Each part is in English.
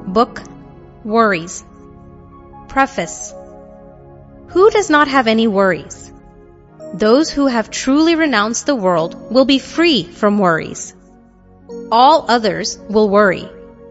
Book Worries. Preface. Who does not have any worries? Those who have truly renounced the world will be free from worries. All others will worry.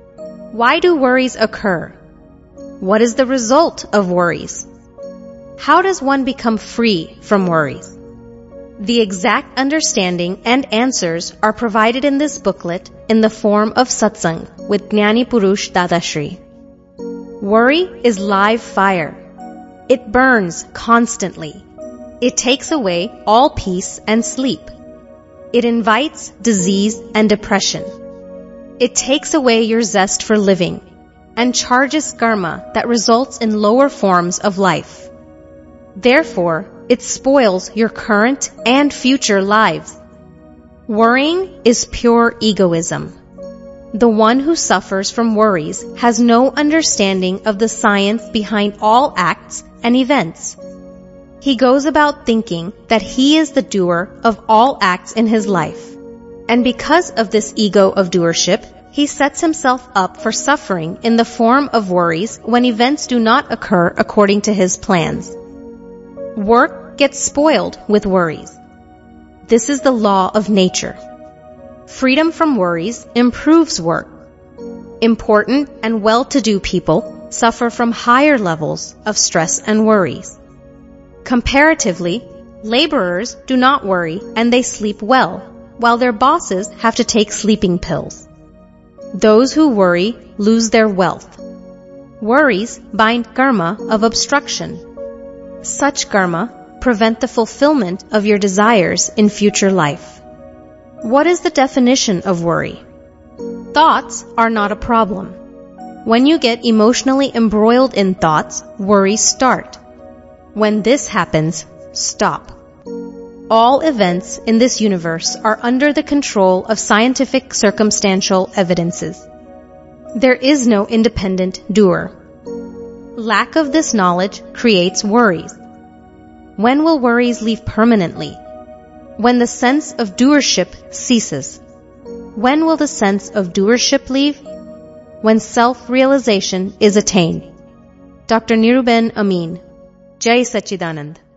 Why do worries occur? What is the result of worries? How does one become free from worries? The exact understanding and answers are provided in this booklet in the form of satsang with Jnani Purush Dadashri. Worry is live fire. It burns constantly. It takes away all peace and sleep. It invites disease and depression. It takes away your zest for living and charges karma that results in lower forms of life. Therefore, it spoils your current and future lives. Worrying is pure egoism. The one who suffers from worries has no understanding of the science behind all acts and events. He goes about thinking that he is the doer of all acts in his life. And because of this ego of doership, he sets himself up for suffering in the form of worries when events do not occur according to his plans. Work gets spoiled with worries. This is the law of nature. Freedom from worries improves work. Important and well-to-do people suffer from higher levels of stress and worries. Comparatively, laborers do not worry and they sleep well, while their bosses have to take sleeping pills. Those who worry lose their wealth. Worries bind karma of obstruction. Such karma prevent the fulfillment of your desires in future life. What is the definition of worry? Thoughts are not a problem. When you get emotionally embroiled in thoughts, worries start. When this happens, stop. All events in this universe are under the control of scientific circumstantial evidences. There is no independent doer. Lack of this knowledge creates worries. When will worries leave permanently? When the sense of doership ceases. When will the sense of doership leave? When self-realization is attained. Dr. Niruben Amin. Jai Sachidanand.